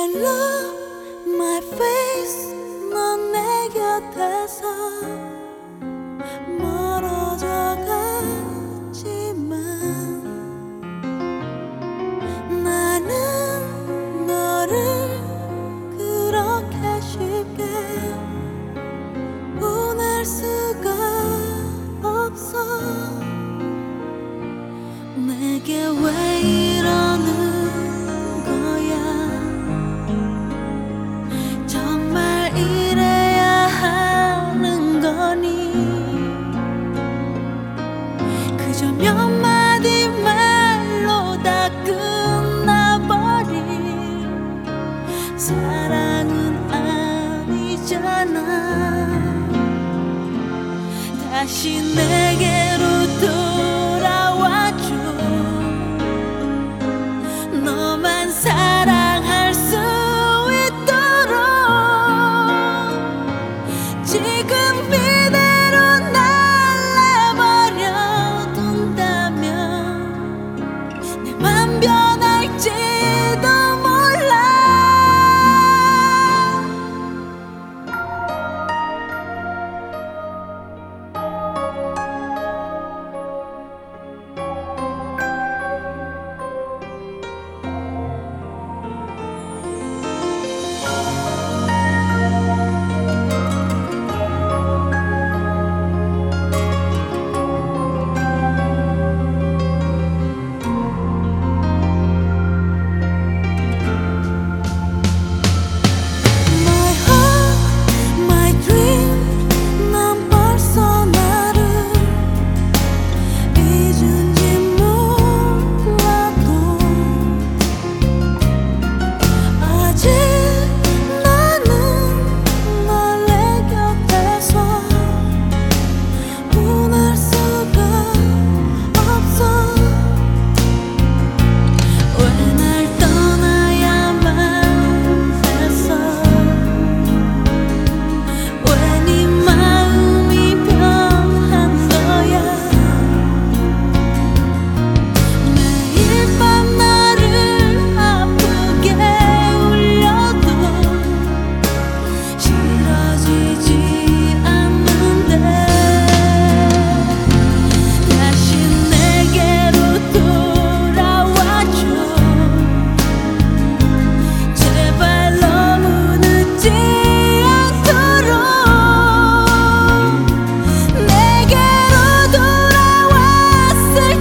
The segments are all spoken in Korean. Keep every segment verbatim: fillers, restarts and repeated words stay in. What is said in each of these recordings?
I love my face. 넌 내 곁에서 멀어져 갔지만 나는 너를 그렇게 쉽게 보낼 수가 없어. 내게 왜 이러는 거야. 정말 이래야 하는 거니. 그저 몇 마디 말로 다 끝나버린 사랑은 아니잖아. 다시 내게로 돌아와줘. 너만 사랑할 수 있도록. 지금 이대로 날 내버려둔다면 내 맘 변할지도 몰라.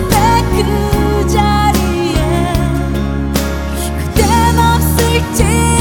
지